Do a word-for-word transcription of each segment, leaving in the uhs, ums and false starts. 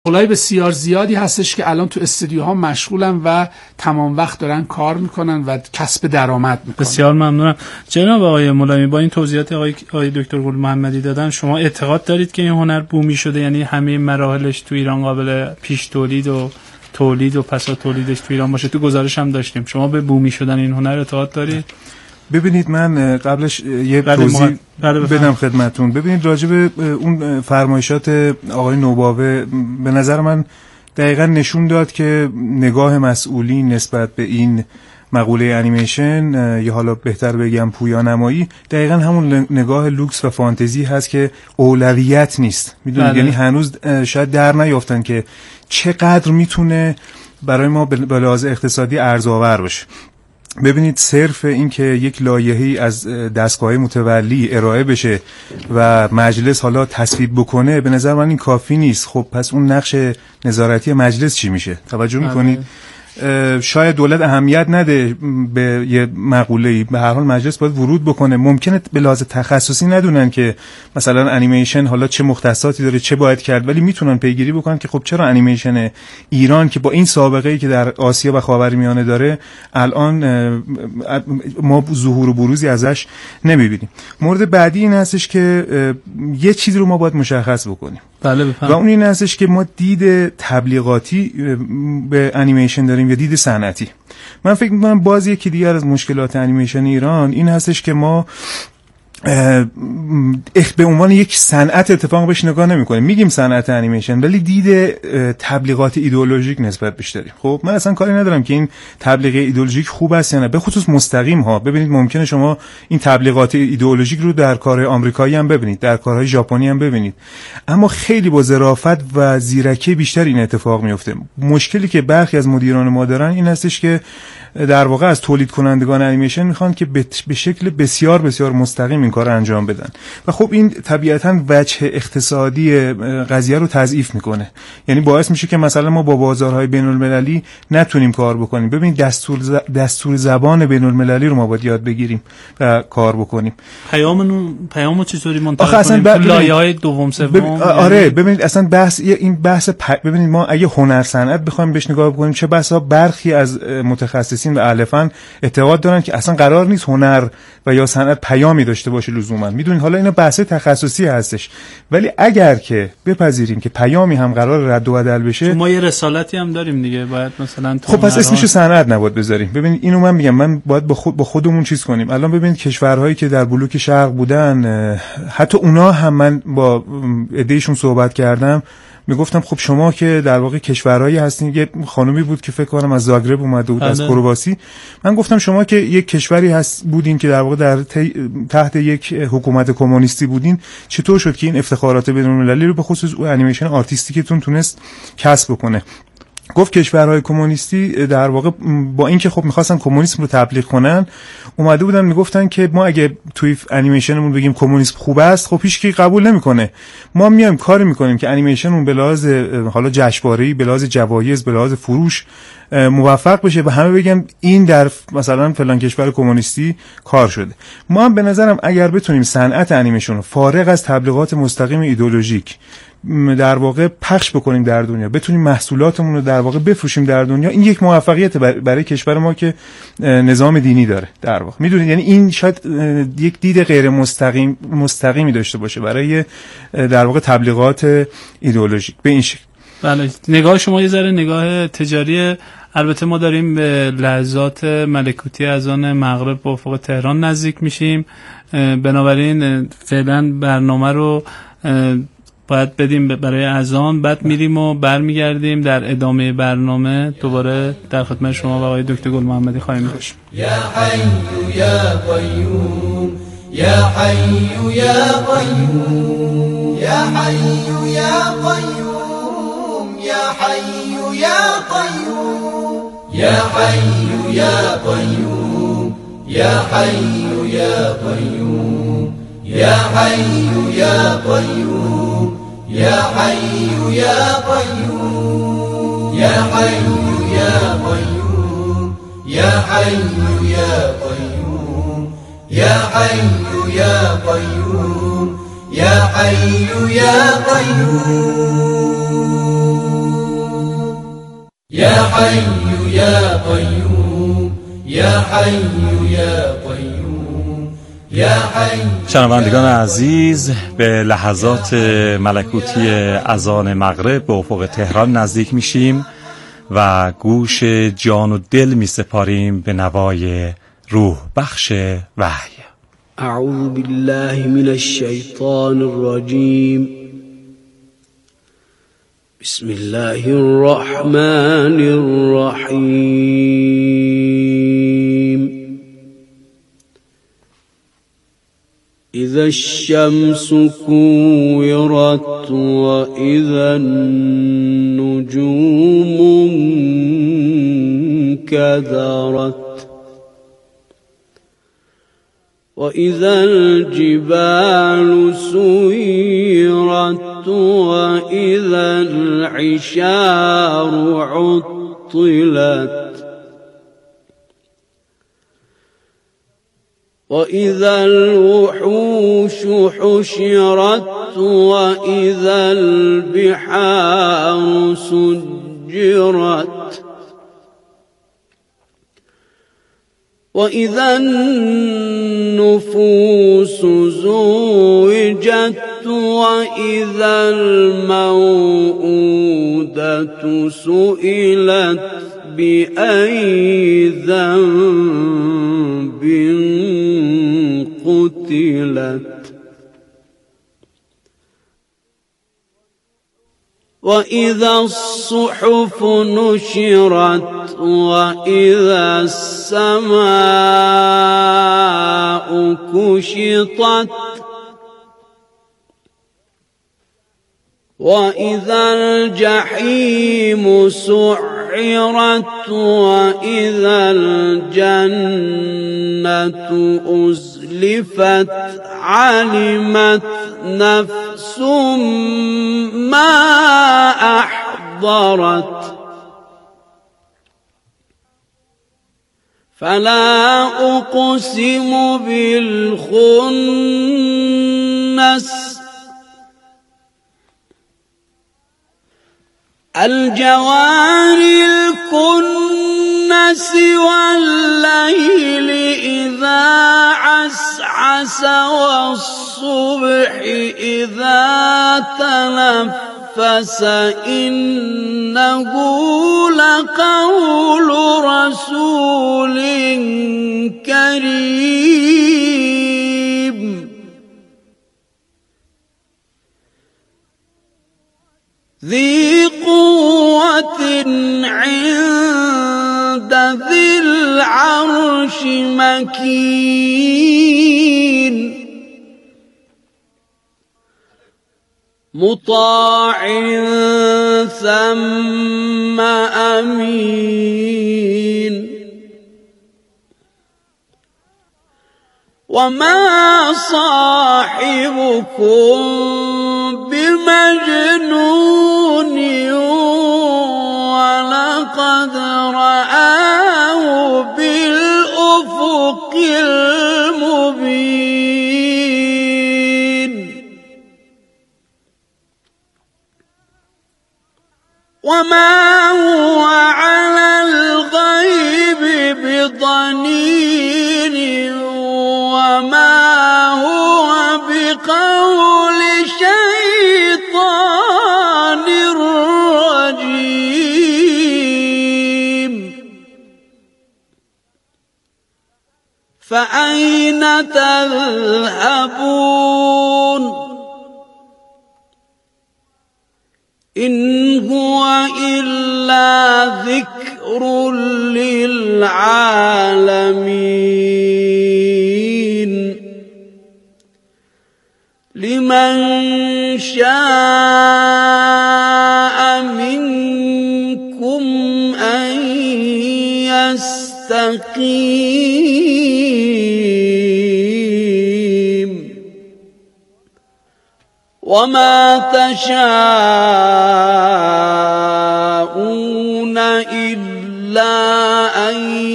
شغلای بسیار زیادی هستش که الان تو استودیوها مشغولن و تمام وقت دارن کار میکنن و کسب درآمد میکنن. بسیار ممنونم جناب آقای مولایی. با این توضیحات آقای آقای دکتر گل محمدی دادن، شما اعتقاد دارید که این هنر بومی شده، یعنی همه مراحلش تو ایران قابل پیش تولید و تولید و پسا تولیدش تو ایران باشه؟ تو گزارش هم داشتیم. شما به بومی شدن این هنر اعتقاد دارید؟ ببینید من قبلش یه توضیح بدم خدمتون. ببینید راجع به اون فرمایشات آقای نوباوه به نظر من دقیقاً نشون داد که نگاه مسئولین نسبت به این مقوله انیمیشن یا حالا بهتر بگم پویانمایی دقیقاً همون نگاه لوکس و فانتزی هست که اولویت نیست. میدونید یعنی هنوز شاید در نیافتن که چقدر میتونه برای ما به لحاظ اقتصادی ارزآور باشه. ببینید صرف این که یک لایحه‌ای از دستگاه متولی ارائه بشه و مجلس حالا تصویب بکنه به نظر من این کافی نیست. خب پس اون نقش نظارتی مجلس چی میشه؟ توجه میکنید؟ شاید دولت اهمیت نده به یه مقوله‌ای، به هر حال مجلس باید ورود بکنه. ممکنه به لحاظ تخصصی ندونن که مثلا انیمیشن حالا چه مختصاتی داره، چه باید کرد، ولی میتونن پیگیری بکنن که خب چرا انیمیشن ایران که با این سابقه‌ای که در آسیا و خاورمیانه داره الان ما ظهور و بروزی ازش نمیبینیم. مورد بعدی این هستش که یه چیز رو ما باید مشخص بکنیم. بله بفهم. و اون این هستش که ما دید تبلیغاتی به انیمیشن داریم یا دید صنعتی. من فکر می‌کنم باز یکی دیگر از مشکلات انیمیشن ایران این هستش که ما به عنوان یک صنعت اتفاق بهش نگاه نمی‌کنیم. میگیم صنعت انیمیشن ولی دید تبلیغات ایدئولوژیک نسبت بهش داریم. خب من اصلا کاری ندارم که این تبلیغ ایدئولوژیک خوب است یا نه، به خصوص مستقیم ها. ببینید ممکنه شما این تبلیغات ایدئولوژیک رو در کارهای آمریکایی هم ببینید، در کارهای ژاپنی هم ببینید، اما خیلی با ظرافت و زیرکی بیشتر این اتفاق میفته. مشکلی که برخی از مدیران ما دارن این هستش که در واقع از تولید کنندگان انیمیشن میخوان که به شکل بسیار بسیار مستقیم این کار انجام بدن و خب این طبیعتاً وجه اقتصادی قضیه رو تضعیف میکنه. یعنی باعث میشه که مثلا ما با بازارهای بین المللی نتونیم کار بکنیم. ببین دستور ز... دستور زبان بین المللی رو ما باید یاد بگیریم و کار بکنیم. پیامو پیامو چطوری منتقل کنیم؟ ب... لایه‌های دوم سوم بب... آره ببینید اصلا بحث این بحث پ... ببینید ما اگه هنر صنعت بخوایم بهش نگاه بکنیم، چه بسا برخی از متخصصین و اهل فن اعتقاد دارن که اصلا قرار نیست هنر و یا صنعت پیامی داشته باشه لزوما. میدونید حالا اینا بحث تخصصی هستش، ولی اگر که بپذیریم که پیامی هم قرار رد و بدل بشه، ما یه رسالتی هم داریم دیگه، باید مثلا خب پس اسمشو صنعت نباید بذاریم. ببینید اینو من میگم، من باید با خود با خودمون چیز کنیم. الان ببینید کشورهایی که در بلوک شرق بودن، حتی اونا هم من با ایدهشون صحبت کردم، میگفتم خب شما که در واقع کشورهایی هستین، یه خانومی بود که فکر کنم از زاگرب اومده بود، از کرواسی. من گفتم شما که یک کشوری هست بودین که در واقع در تحت یک حکومت کمونیستی بودین، چطور شد که این افتخارات بین‌المللی رو به خصوص انیمیشن آرتیستیکتون تونست کسب بکنه؟ گفت کشورهای کمونیستی در واقع با اینکه خب می‌خواستن کمونیسم رو تبلیغ کنن، اومده بودن میگفتن که ما اگه توی انیمیشنمون بگیم کمونیسم خوب است، خب هیچ کی قبول نمیکنه. ما میایم کاری میکنیم که انیمیشنمون به لحاظ حالا جشنواره‌ای، به لحاظ جوایز، به لحاظ فروش موفق بشه و همه بگن این در مثلا فلان کشور کمونیستی کار شده. ما هم به نظرم اگر بتونیم صنعت انیمیشن رو فارغ از تبلیغات مستقیم ایدئولوژیک در واقع پخش بکنیم در دنیا، بتونیم محصولاتمون رو در واقع بفروشیم در دنیا، این یک موفقیت برای کشور ما که نظام دینی داره در واقع. میدونید یعنی این شاید یک دید غیر مستقیم مستقیمی داشته باشه برای در واقع تبلیغات ایدئولوژیک به این شکل. بله، نگاه شما یه ذره نگاه تجاریه. البته ما داریم به لحظات ملکوتی از آن مغرب با افق تهران نزدیک میشیم، بنابراین فعلا برنامه رو باید بدیم برای اذان، بعد میریم و برمیگردیم در ادامه برنامه دوباره در خدمت شما و آقای دکتر گل محمدی خواهیم بود. یا حی یا قیوم یا حی یا قیوم یا حی یا قیوم یا حی یا قیوم یا حی یا قیوم یا حی یا قیوم یا حی یا قیوم یا حی یا قیوم یا حی یا قیوم یا حی یا قیوم یا حی یا قیوم یا حی یا قیوم يا حي يا قيوم يا حي يا قيوم يا حي. شنوندگان عزیز، به لحظات ملکوتی اذان مغرب به افق تهران نزدیک میشیم و گوش جان و دل میسپاریم به نوای روح بخش وحی. اعوذ بالله من الشیطان الرجیم. بسم الله الرحمن الرحیم. اذا الشمس كورت واذا النجوم انكدرت وإذا الجبال سيرت وإذا العشار عطلت وإذا الوحوش حشرت وإذا البحار سجرت وإذا النفوس زوجت وإذا الموءودة سئلت بأي ذنب قتلت وإذا الصحف نشرت وإذا السماء كشطت وإذا الجحيم سعرت وإذا الجنة أزلفت علمت نفس ما أحضرت فلا أقسم بالخنس الجوار الكنس والليل إذا عسعس والصبح إذا تنفس إنه لقول رسول كريم ذي قوة عند ذي العرش مكين مطاع ثم أمين وما صاحبكم بمجنون ولقد رآه بالأفق المبين وما هو على الغيب بضنين وما هو بقول شيطان رجيم فأين تذهبون إن هو إلا ذكر للعالمين لمن شاء منكم أن يستقيم وما تشاءون إلا أن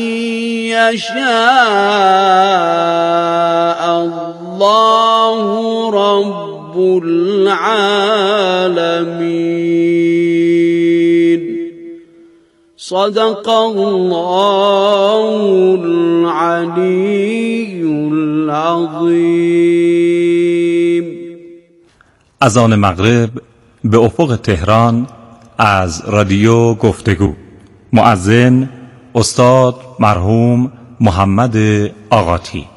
يشاء الله رب العالمين. العالمين. صدق الله العلی العظیم. اذان مغرب به افق تهران از رادیو گفتگو. مؤذن استاد مرحوم محمد آقاتی.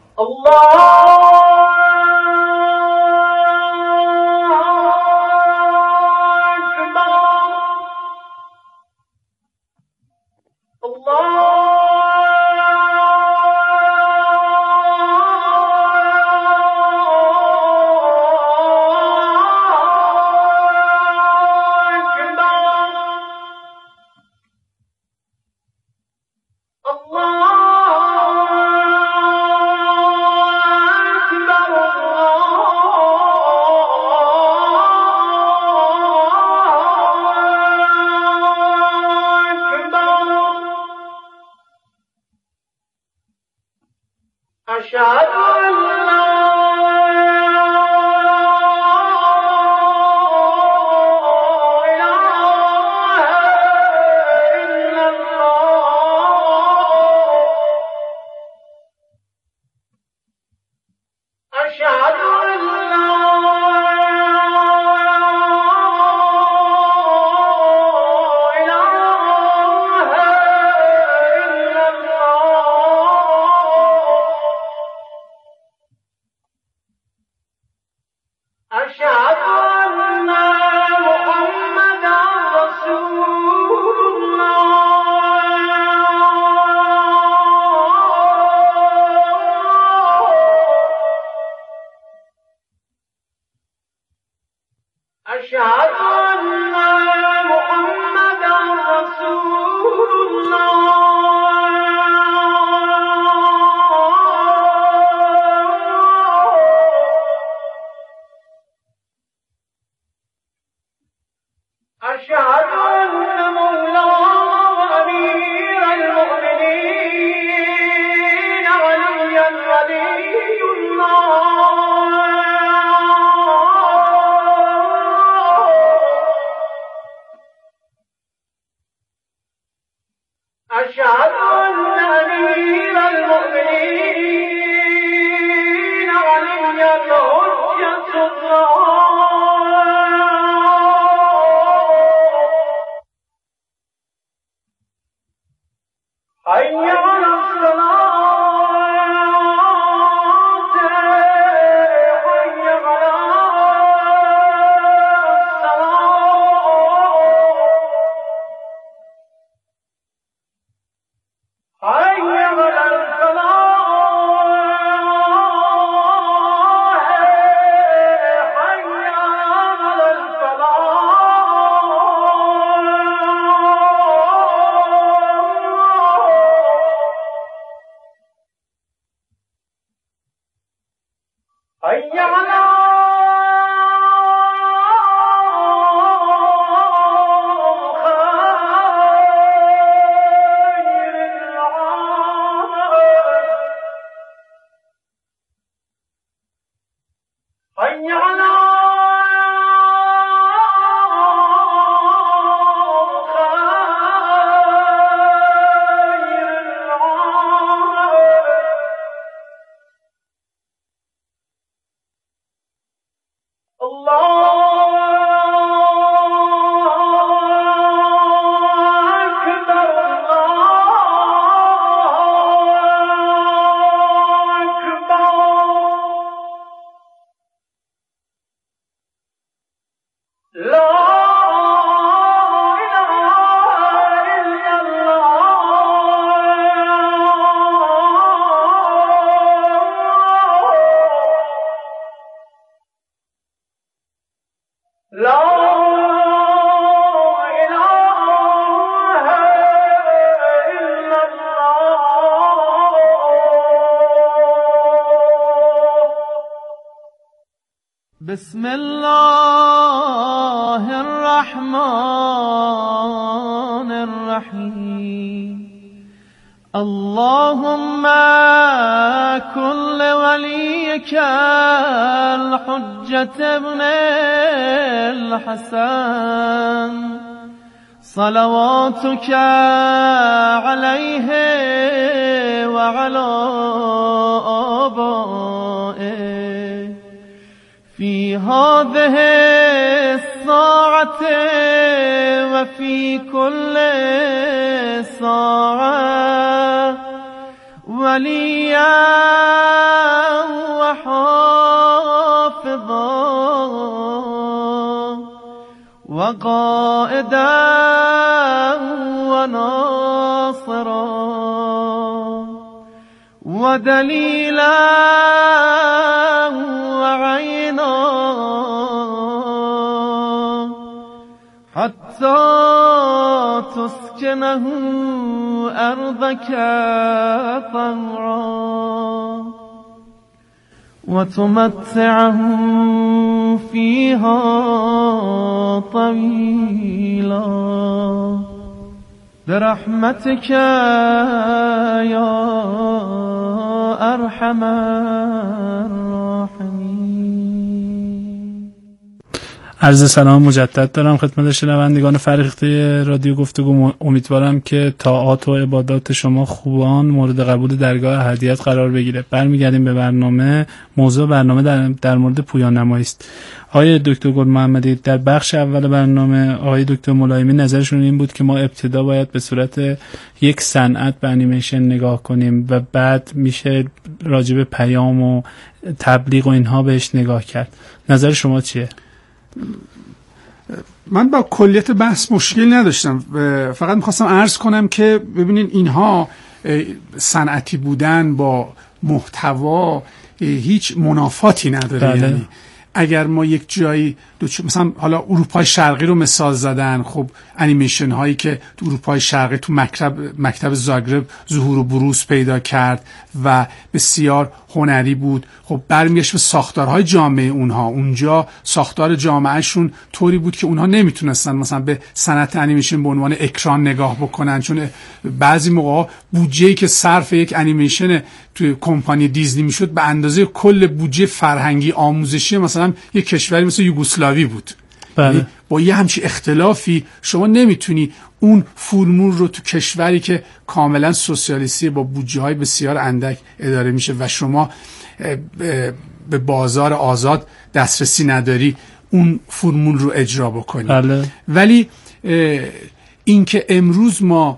بسم الله الرحمن الرحیم. اللهم كن وليك الحجة ابن الحسن صلواتك عليه وعلى آبائه في هذه الساعة وفي كل ساعة وليا وحافظا وقائدا وناصرا ودليلا وعينا حتى تسكنه أرضك طوعا وتمتعه فيها طويلا برحمتك يا أرحم الراحمين. عرض سلام مجدد دارم خدمت شنوندگان فرهیخته رادیو گفتگو. امیدوارم که طاعات و عبادات شما خوبان مورد قبول درگاه احدیت قرار بگیره. برمیگردیم به برنامه. موضوع برنامه در, در مورد پویانمایی است. آقای دکتر گل محمدی، در بخش اول برنامه آقای دکتر ملایمی نظرشون این بود که ما ابتدا باید به صورت یک صنعت به انیمیشن نگاه کنیم و بعد میشه راجع به پیام و تبلیغ و اینها بهش نگاه کرد. نظر شما چیه؟ من با کلیت بحث مشکل نداشتم، فقط میخواستم عرض کنم که ببینین اینها صنعتی بودن با محتوا هیچ منافاتی نداره. بله. یعنی اگر ما یک جایی مثلا حالا اروپای شرقی رو مثال زدن، خب انیمیشن هایی که تو اروپای شرقی تو مکتب مکتب زاگرب ظهور و بروز پیدا کرد و بسیار هنری بود، خب برمیگشت به ساختارهای جامعه اونها. اونجا ساختار جامعهشون طوری بود که اونها نمیتونستن مثلا به صنعت انیمیشن به عنوان اکران نگاه بکنن، چون بعضی موقع بودجه‌ای که صرف یک انیمیشن توی کمپانی دیزنی میشد به اندازه کل بودجه فرهنگی آموزشی مثلا یک کشوری مثل یوگسلاوی بود. بله. با یه همچی اختلافی شما نمیتونی اون فرمول رو تو کشوری که کاملا سوسیالیستی با بودجه های بسیار اندک اداره میشه و شما به بازار آزاد دسترسی نداری اون فرمول رو اجرا بکنی. بله. ولی این که امروز ما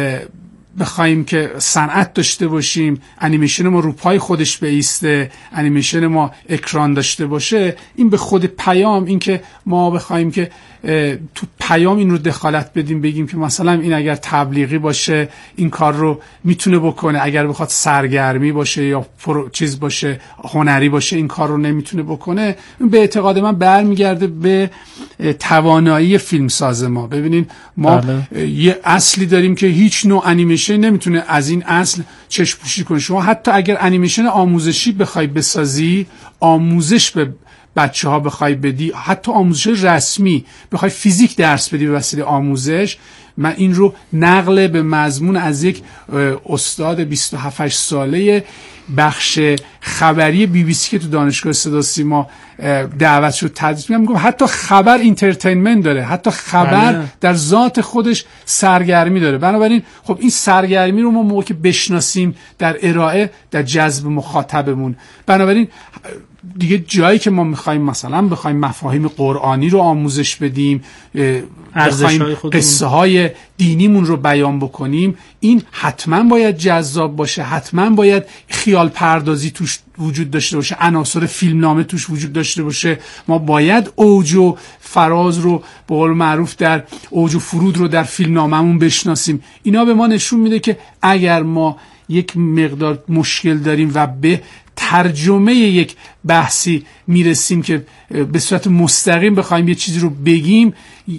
بخوایم که صنعت داشته باشیم، انیمیشن ما رو پای خودش بایسته، انیمیشن ما اکران داشته باشه، این به خود پیام، این که ما بخوایم که تو پیام این رو دخالت بدیم، بگیم که مثلا این اگر تبلیغی باشه این کار رو میتونه بکنه، اگر بخواد سرگرمی باشه یا پرو چیز باشه هنری باشه این کار رو نمیتونه بکنه، به اعتقاد من برمیگرده به توانایی فیلمساز ما. ببینین ما بله. یه اصلی داریم که هیچ نوع انیمیشن نمیتونه از این اصل چشم پوشی کنه. شما حتی اگر انیمیشن آموزشی بخوای بسازی، آموزش به بچه ها بخوای بدی، حتی آموزش رسمی بخوای فیزیک درس بدی به وسیله آموزش، من این رو نقل به مضمون از یک استاد بیست و هفت ساله بخش خبری بی بی سی که تو دانشگاه صدا سیما دعوت شد تدریس میگم، حتی خبر اینترتینمنت داره، حتی خبر بله. در ذات خودش سرگرمی داره. بنابراین خب این سرگرمی رو ما موقع که بشناسیم در ارائه در جذب مخاطبمون، بنابراین دیگه جایی که ما میخوایم مثلا بخوایم مفاهیم قرآنی رو آموزش بدیم، بخوایم قصه های دینیمون رو بیان بکنیم، این حتما باید جذاب باشه، حتما باید خیال پردازی توش وجود داشته باشه، عناصر فیلمنامه توش وجود داشته باشه. ما باید اوج و فراز رو به قول معروف در اوج و فرود رو در فیلمنامه‌مون بشناسیم. اینا به ما نشون میده که اگر ما یک مقدار مشکل داریم و به ترجمه یک بحثی میرسیم که به صورت مستقیم بخوایم یه چیزی رو بگیم،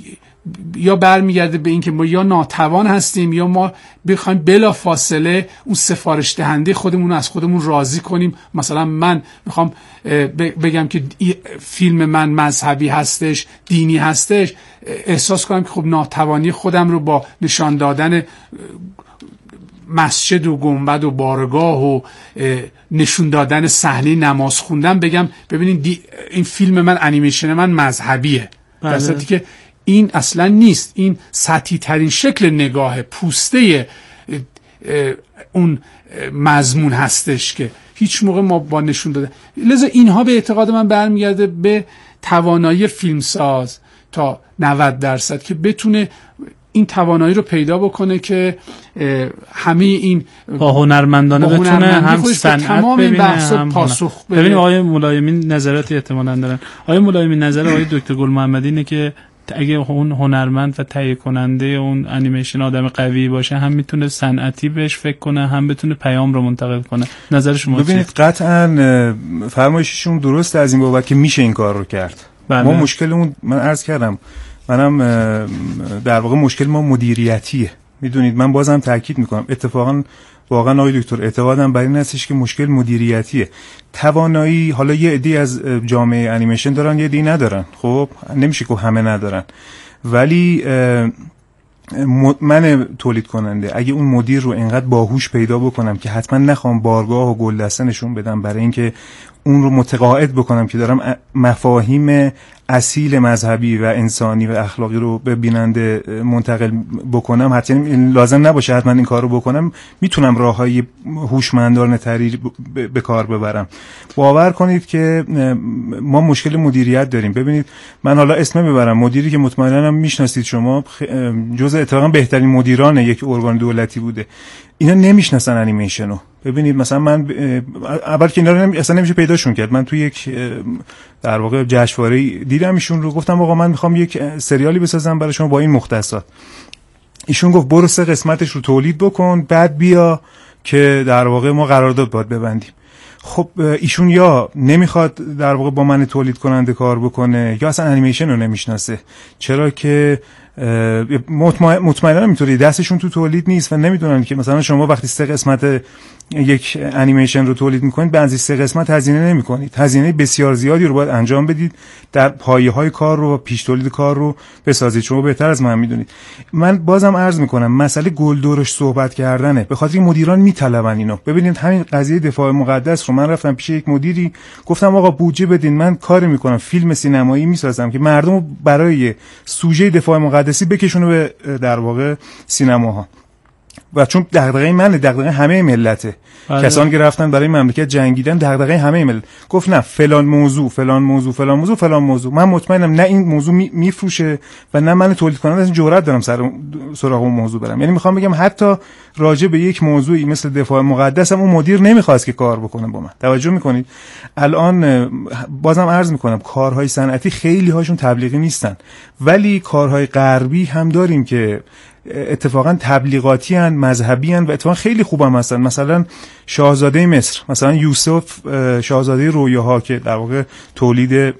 یا برمیگرده به این که ما یا ناتوان هستیم یا ما بخوایم بلا فاصله اون سفارش دهنده خودمون رو از خودمون راضی کنیم. مثلا من میخوام بگم که فیلم من مذهبی هستش، دینی هستش، احساس کنم که خب ناتوانی خودم رو با نشان دادن مسجد و گنبد و بارگاه و نشون دادن صحنه نماز خوندن بگم ببینید این فیلم من، انیمیشن من مذهبیه، در صورتی که این اصلا نیست. این سطحی ترین شکل نگاه پوسته اون مضمون هستش که هیچ موقع ما با نشون داده. لذا اینها به اعتقاد من برمیگرده به توانایی فیلمساز تا نود درصد که بتونه این توانایی رو پیدا بکنه که همه این با هنرمندانه با بتونه هم صنعت ببینه هم پاسخ بده. ببینیم آقای ملایمی نظراتی احتمالاً دارن. آقای ملایمی نظر آقای دکتر گل محمدی اینه که اگه اون هنرمند و تهیه کننده اون انیمیشن آدم قوی باشه هم میتونه صنعتی بهش فکر کنه هم بتونه پیام رو منتقل کنه. نظر شما چیه؟ ببینید قطعاً فرمایششون درست از این بابت که میشه این کار رو کرد. بله. ما مشکلمون من عرض کردم منم در واقع مشکل ما مدیریتیه. میدونید من بازم تاکید میکنم اتفاقا واقعا آقای دکتر اعتقادم بر این هستش که مشکل مدیریتیه. توانایی حالا یه عده‌ای از جامعه انیمیشن دارن یه عده‌ای ندارن، خب نمیشه که همه ندارن، ولی من تولید کننده اگه اون مدیر رو اینقدر باهوش پیدا بکنم که حتما نخوام بارگاه و گلدسته نشون بدم برای اینکه اون رو متقاعد بکنم که دارم مفاهیم اصیل مذهبی و انسانی و اخلاقی رو به بیننده منتقل بکنم، حتما لازم نباشه حتما این کار رو بکنم، میتونم راههای هوشمندانه تری به کار ببرم. باور کنید که ما مشکل مدیریت داریم. ببینید من حالا اسم میبرم مدیری که مطمئنا هم میشناسید شما، جزء اتفاقا بهترین مدیران یک ارگان دولتی بوده، اینا نمیشناسن انیمیشنو. ببینید مثلا من اول که اینا رو نمی... اصلا نمیشه پیداشون کرد. من توی یک در واقع جشنواره دیدم ایشون رو، گفتم آقا من میخوام یک سریالی بسازم برای شما با این مختصات. ایشون گفت برو سه قسمتش رو تولید بکن بعد بیا که در واقع ما قرارداد باید ببندیم. خب ایشون یا نمیخواد در واقع با من تولید کننده کار بکنه یا اصلا انیمیشن رو نمیشناسه، چرا که مطمئنا اینطوری دستشون تو تولید نیست و نمیدونن که مثلا شما وقتی سه قسمت یک انیمیشن رو تولید میکنید به اندازه سه قسمت هزینه نمیکنید، هزینه بسیار زیادی رو باید انجام بدید در پایه‌های کار رو و پیش تولید کار رو بسازید. شما بهتر از من میدونید. من بازم عرض میکنم مسئله گلدورش صحبت کردنه، به خاطر مدیران میطلبن اینو. ببینید همین قضیه دفاع مقدس رو من رفتم پیش یک مدیری گفتم آقا بودجه بدین، من کاری میکنم فیلم سینمایی میسازم که مردم برای سوژه دفاع مقدسی بکشونه به در واقع سینماها، و چون دغدغه منه، دغدغه همه ملته. آره. کسانی که رفتن برای مملکت جنگیدن دغدغه همه ملت. گفت نه فلان موضوع فلان موضوع فلان موضوع فلان موضوع، من مطمئنم نه این موضوع میفروشه و نه من تولید کننده از جرأت دارم سر سراغ اون موضوع برم. یعنی میخوام بگم حتی راجع به یک موضوعی مثل دفاع مقدس هم اون مدیر نمیخواست که کار بکنه با من. توجه میکنید؟ الان بازم عرض میکنم کارهای صنعتی خیلی هاشون تبلیغی نیستن، ولی کارهای غربی هم داریم که اتفاقا تبلیغاتی هن، مذهبی هن و اتفاقا خیلی خوب هم هستن. مثلا شاهزاده مصر، مثلا یوسف شاهزاده رویاها که در واقع تولید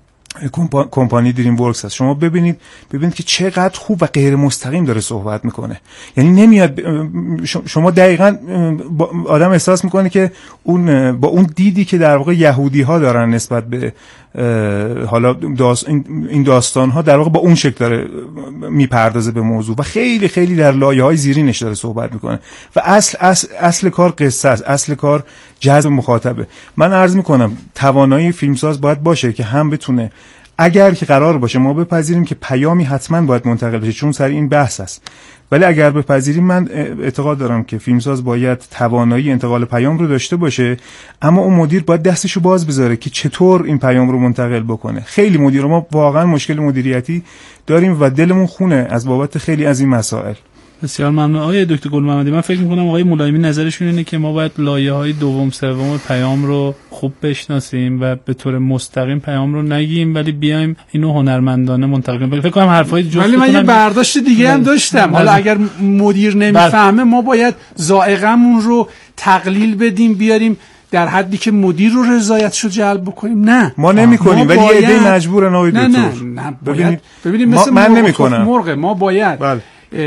کمپانی دریم ورکس هست. شما ببینید ببینید که چقدر خوب و غیر مستقیم داره صحبت میکنه. یعنی نمیاد شما دقیقاً آدم احساس میکنه که اون با اون دیدی که در واقع یهودی ها دارن نسبت به حالا داست این داستان ها در واقع با اون شکل داره میپردازه به موضوع و خیلی خیلی در لایه های زیرینش داره صحبت میکنه و اصل اصل اصل کار قصه است، اصل کار جذب مخاطبه. من عرض میکنم توانایی فیلمساز باید باشه که هم بتونه، اگر که قرار باشه ما بپذیریم که پیامی حتما باید منتقل بشه چون سر این بحث است، ولی اگر بپذیریم من اعتقاد دارم که فیلمساز باید توانایی انتقال پیام رو داشته باشه، اما اون مدیر باید دستشو باز بذاره که چطور این پیام رو منتقل بکنه. خیلی مدیر ما واقعا مشکل مدیریتی داریم و دلمون خونه از بابت خیلی از این مسائل. بسیار ممنون آقای دکتر گل محمدی. من فکر می‌کنم آقای ملایمی نظرشون اینه که ما باید لایه‌های دوم سوم پیام رو خوب بشناسیم و به طور مستقیم پیام رو نگیم ولی بیایم اینو هنرمندانه منتقل کنیم. فکر کنم حرفای جفتتون، ولی من یه برداشت دیگه هم داشتم. حالا اگر مدیر نمیفهمه ما باید ذائقه‌مون رو تقلیل بدیم بیاریم در حدی که مدیر رو رضایتشو جلب بکنیم. نه ما نمی‌کنیم ولی یه عده مجبورن آقای دکتر. نه نه ببینید ببینید مثل من نمی‌کنم. مرغ ما باید بله.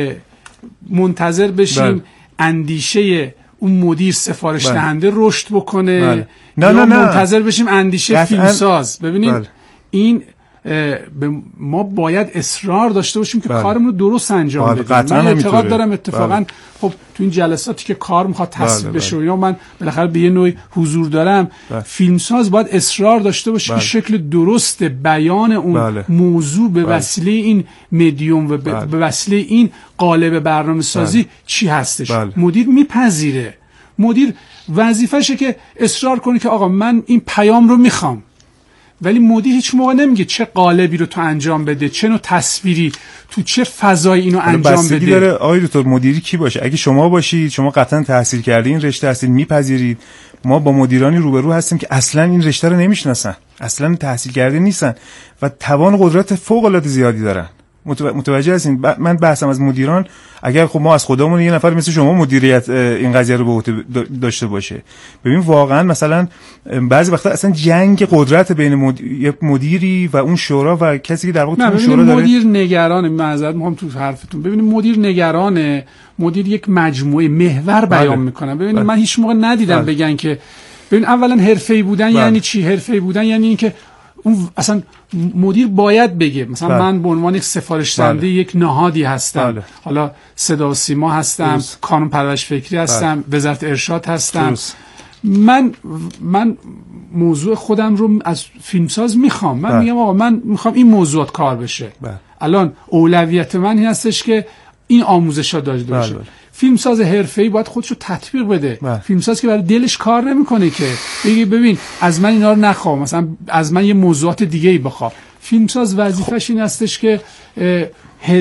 منتظر بشیم بل. اندیشه اون مدیر سفارش دهنده رشد بکنه بل. نه یا نه نه. منتظر بشیم اندیشه فیلمساز. ببینید بل. این به ما باید اصرار داشته باشیم که بله. کارمون رو درست انجام بدیم. من اعتقاد دارم اتفاقا بله. خب تو این جلساتی که کار میخواد تصویب بله بشه یا من بالاخره به یه نوعی حضور دارم بله. فیلمساز باید اصرار داشته باشه بله. که شکل درست بیان اون بله. موضوع به بله. وسیله این مدیوم و بله. به وسیله این قالب برنامه سازی بله. چی هستش بله. مدیر میپذیره. مدیر وظیفشه که اصرار کنه که آقا من این پیام رو میخوام، ولی مدیر هیچ موقع نمیگه چه قالبی رو تو انجام بده، چه نوع تصویری تو چه فضایی اینو انجام بده. داره آقای دکتر مدیری کی باشه؟ اگه شما باشید، شما قطعا تحصیل کردین، رشته هستید، میپذیرید. ما با مدیرانی روبرو هستیم که اصلا این رشته رو نمیشناسن، اصلا تحصیل کرده نیستن و توان قدرت فوق العاده زیادی دارن. متوجه هستین؟ من بحثم از مدیران، اگر خب ما از خودمون یه نفر مثل شما مدیریت این قضیه رو به عهده داشته باشه، ببین واقعا مثلا بعضی وقتا اصلا جنگ قدرت بین مدیر مدیری و اون شورا و کسی که در واقع تو شورا داره. مدیر نگرانه، معذرت میخوام تو حرفتون، ببینید مدیر نگرانه، مدیر یک مجموعه محور بیان بله. میکنه. ببینید بله. من هیچ موقع ندیدم بله. بگن که ببین اولا حرفه‌ای بودن بله. یعنی چی؟ حرفه‌ای بودن یعنی اینکه اون اصلا مدیر باید بگه مثلا بله. من به عنوان یک سفارش دهنده بله. یک نهادی هستم بله. حالا صدا و سیما هستم، کانون پرورش فکری هستم، بله. وزارت ارشاد هستم، درست. من من موضوع خودم رو از فیلمساز میخوام، من بله. میگم آقا من میخوام این موضوعات کار بشه بله. الان اولویت من این هستش که این آموزشا داشته باشه. بله. فیلمساز حرفه‌ای باید خودش رو تطبیق بده. بله. فیلمساز که برای دلش کار نمیکنه که بگه ببین از من اینا رو نخوام، مثلا از من یه موضوعات دیگه ای بخوام. فیلمساز وظیفه‌ش این هستش که هر...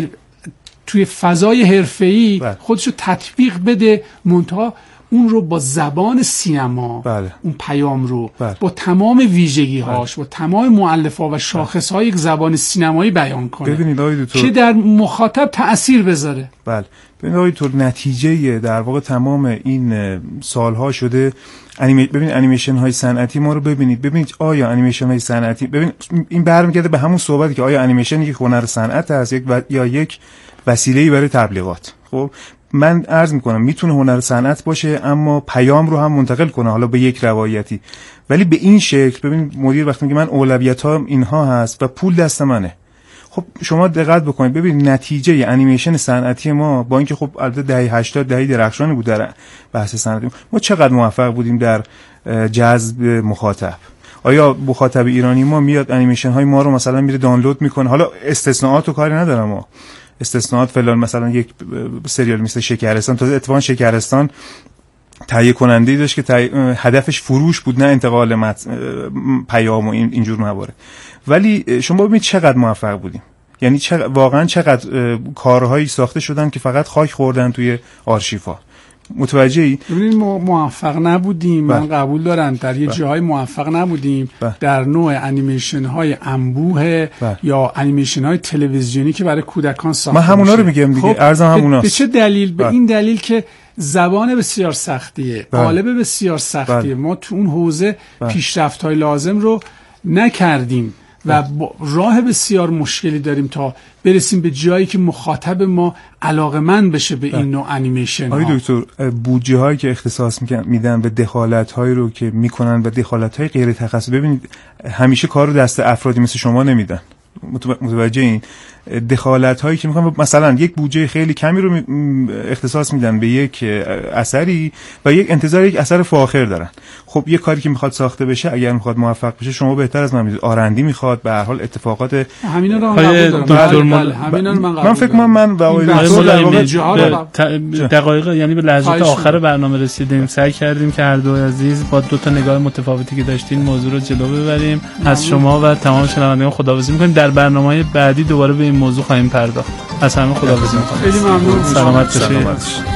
توی فضای حرفه‌ای بله. خودش رو تطبیق بده، منتها اون رو با زبان سینما بله. اون پیام رو بله. با تمام ویژگی‌هاش بله. با تمام مؤلفه‌ها و شاخص‌های یک زبان سینمایی بیان کنه. ببینید آقای دکتر که در مخاطب تأثیر بذاره. بله. ببینید آقای دکتر نتیجه در واقع تمام این سالها شده انیمی... ببینید انیمیشن های صنعتی ما رو ببینید ببینید آیا انیمیشن های صنعتی ببینید این برمیگرده به همون صحبتی که آیا انیمیشن یک هنر صنعت هست یک و... یا یک وسیله‌ای برای تبلیغات. خب من عرض میکنم میتونه هنر صنعت باشه اما پیام رو هم منتقل کنه، حالا به یک روایتی، ولی به این شکل. ببین مدیر وقتی میگه من اولویتام اینها هست و پول دست منه، خب شما دقت بکنید ببین نتیجه انیمیشن صنعتی ما با اینکه خب البته دهه هشتاد دهه درخشانی بود در بحث صنعتی، ما چقدر موفق بودیم در جذب مخاطب. آیا مخاطب ایرانی ما میاد انیمیشن های ما رو مثلا میره دانلود میکنه؟ حالا استثناءات رو کاری ندارم، ما استثناءات فلان مثلا یک سریال مثل شکرستان، تا اتفاقا شکرستان تهیه کننده‌ای داشت که تهی... هدفش فروش بود نه انتقال مت... پیام و این اینجور موارد، ولی شما ببینید چقدر موفق بودیم، یعنی چقدر... واقعا چقدر کارهایی ساخته شدن که فقط خاک خوردن توی آرشیف‌ها. متوجهی؟ ببینید ما موفق نبودیم، من قبول دارم در یه جاهای موفق نبودیم بله. در نوع انیمیشن های انبوه بله. یا انیمیشن های تلویزیونی که برای کودکان ساخته من همونا رو میگم دیگه، ارزم خب هموناست. به چه دلیل؟ بله. به این دلیل که زبان بسیار سختیه، قالب بله. بسیار سختیه، بله. ما تو اون حوزه بله. پیشرفت‌های لازم رو نکردیم و راه بسیار مشکلی داریم تا برسیم به جایی که مخاطب ما علاقه‌مند بشه به این نوع انیمیشن ها. آقای دکتر بودجه هایی که اختصاص میدن و دخالت هایی رو که میکنن و دخالت های غیر تخصصی، ببینید همیشه کار رو دست افرادی مثل شما نمیدن، متوجه این دخالت هایی که میکنن، مثلا یک بودجه خیلی کمی رو اختصاص میدن به یک اثری و یک انتظار یک اثر فاخر دارن. خب یک کاری که میخواد ساخته بشه اگر میخواد موفق بشه شما بهتر از من میدونید آرندی میخواد، به هر حال اتفاقات همینا رو قبول دارم. من فکر کنم من و آقای دکتر دقایق یعنی به لحظات آخر برنامه رسیدیم، سعی کردیم که هر دو عزیز با دو تا نگاه متفاوتی که داشتین موضوع رو جلو ببریم. از شما و تمام شنوندگان خداحافظی میکنیم. در برنامه‌های بعدی دوباره به این موضوع خواهیم پرداخت. از همه خداحافظی میکنم. خیلی ممنون. سلامت باشید.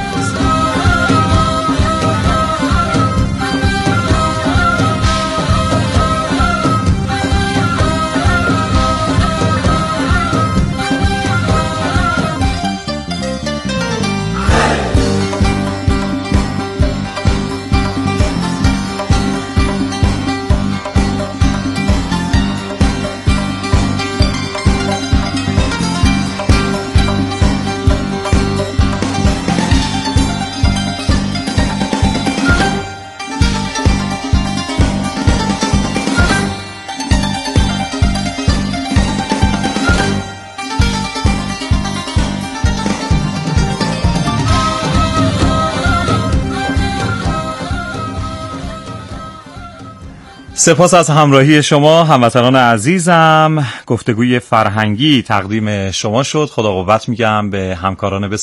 سپاس از همراهی شما هموطنان عزیزم. گفتگوی فرهنگی تقدیم شما شد. خدا قوت میگم به همکاران